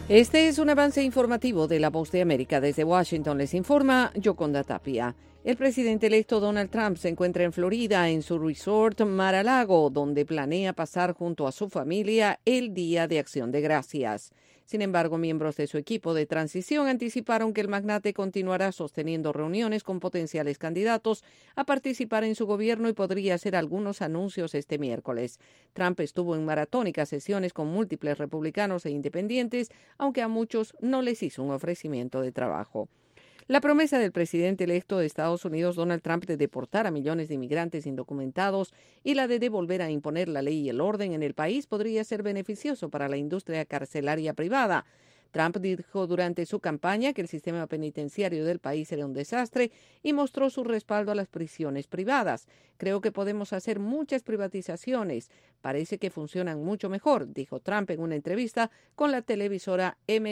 Este es un avance informativo de La Voz de América. Desde Washington les informa Yoconda Tapia. El presidente electo Donald Trump se encuentra en Florida en su resort Mar-a-Lago, donde planea pasar junto a su familia el Día de Acción de Gracias. Sin embargo, miembros de su equipo de transición anticiparon que el magnate continuará sosteniendo reuniones con potenciales candidatos a participar en su gobierno y podría hacer algunos anuncios este miércoles. Trump estuvo en maratónicas sesiones con múltiples republicanos e independientes, aunque a muchos no les hizo un ofrecimiento de trabajo. La promesa del presidente electo de Estados Unidos, Donald Trump, de deportar a millones de inmigrantes indocumentados y la de volver a imponer la ley y el orden en el país podría ser beneficioso para la industria carcelaria privada. Trump dijo durante su campaña que el sistema penitenciario del país era un desastre y mostró su respaldo a las prisiones privadas. Creo que podemos hacer muchas privatizaciones. Parece que funcionan mucho mejor, dijo Trump en una entrevista con la televisora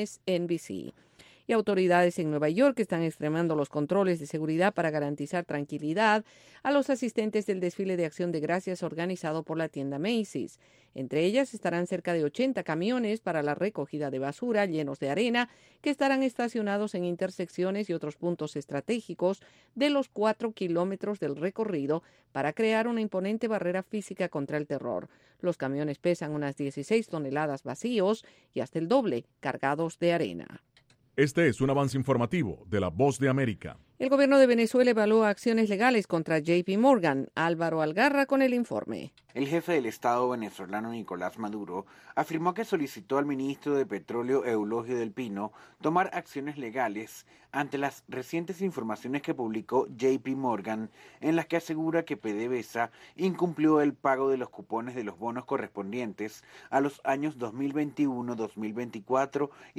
MSNBC. Y autoridades en Nueva York están extremando los controles de seguridad para garantizar tranquilidad a los asistentes del desfile de Acción de Gracias organizado por la tienda Macy's. Entre ellas estarán cerca de 80 camiones para la recogida de basura llenos de arena que estarán estacionados en intersecciones y otros puntos estratégicos de los 4 kilómetros del recorrido para crear una imponente barrera física contra el terror. Los camiones pesan unas 16 toneladas vacíos y hasta el doble cargados de arena. Este es un avance informativo de La Voz de América. El gobierno de Venezuela evalúa acciones legales contra JP Morgan. Álvaro Algarra con el informe. El jefe del Estado venezolano Nicolás Maduro afirmó que solicitó al ministro de Petróleo Eulogio del Pino tomar acciones legales ante las recientes informaciones que publicó JP Morgan, en las que asegura que PDVSA incumplió el pago de los cupones de los bonos correspondientes a los años 2021, 2024 y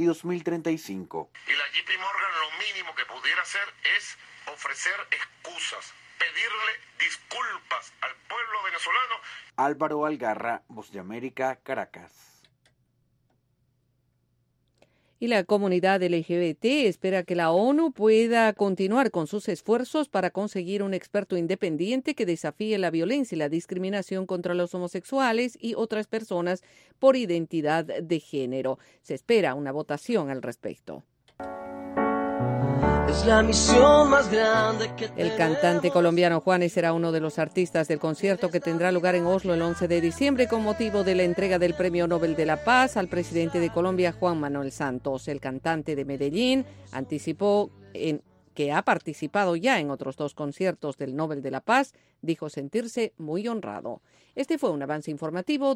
2035. Y la JP Morgan lo mínimo que pudiera hacer es ofrecer excusas, pedirle disculpas al pueblo venezolano. Álvaro Algarra, Voz de América, Caracas. Y la comunidad LGBT espera que la ONU pueda continuar con sus esfuerzos para conseguir un experto independiente que desafíe la violencia y la discriminación contra los homosexuales y otras personas por identidad de género. Se espera una votación al respecto. Es la misión más grande que El cantante colombiano Juanes será uno de los artistas del concierto que tendrá lugar en Oslo el 11 de diciembre con motivo de la entrega del Premio Nobel de la Paz al presidente de Colombia, Juan Manuel Santos. El cantante de Medellín anticipó que ha participado ya en otros 2 conciertos del Nobel de la Paz. Dijo sentirse muy honrado. Este fue un avance informativo